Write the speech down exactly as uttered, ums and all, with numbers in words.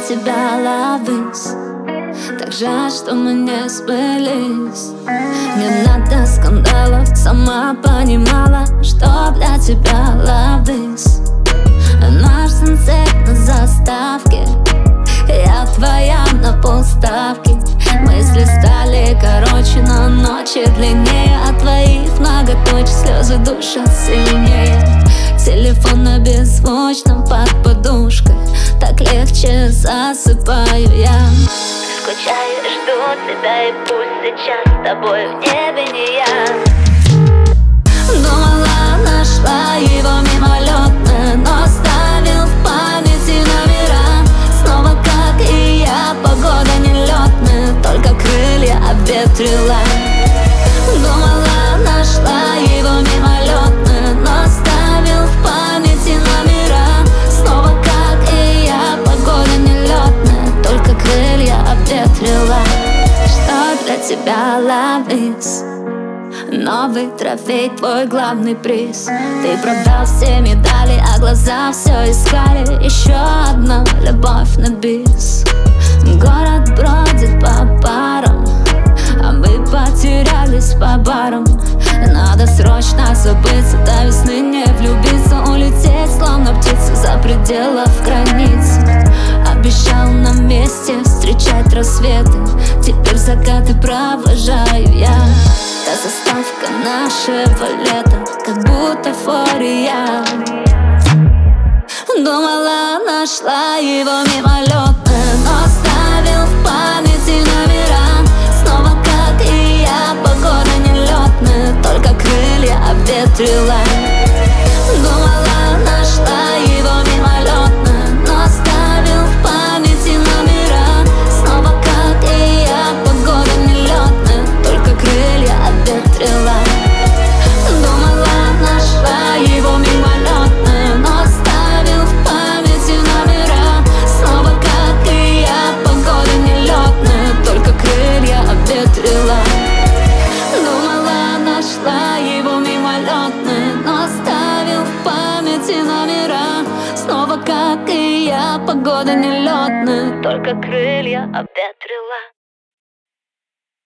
тебя ловись. Так жаль, что мы не сбылись. Не надо скандалов, сама понимала, что для тебя ловись. Наш сансет на заставке, я твоя на полставки. Мысли стали короче, но ночи длиннее. От твоих многоточий слезы душат сильнее. Телефон на беззвучном под подушкой, так легче засыпаю я. Скучаю и жду тебя, и пусть сейчас с тобой в небе не я. Думала, нашла его мимолетно, но оставил в памяти номера. Снова как и я, погода нелетная, только крылья обветрила. Думала, нашла его мимолетно, но оставил в памяти номера. Снова как и я, погода нелетная, только крылья обветрила. Что для тебя ловись? Новый трофей, твой главный приз. Ты продал все медали, а глаза все искали. Еще одна любовь на бис. Город бродит по парам, а мы потерялись по барам. Надо срочно забыться, до весны не влюбиться. Улететь, словно птица, за пределов границ. Обещал на месте встречать рассветы, теперь закаты провожаю я. Та заставка нашего лета, как бутафория. Думала, нашла его мимолетно, но оставил в памяти номера. Снова как и я, погода нелетная, только крылья обветрила. Думала, нашла его мимолетно, но оставил в памяти номера. Снова как и я, погода нелетная, только крылья обветрила. Думала, нашла его мимолетно, но оставил в памяти номера. Снова как и я, погода нелетная, только крылья обветрила. Думала, нашла его мимолетно, но оставил в памяти номера. Снова как и я, погода нелетная, Только крылья обветрила.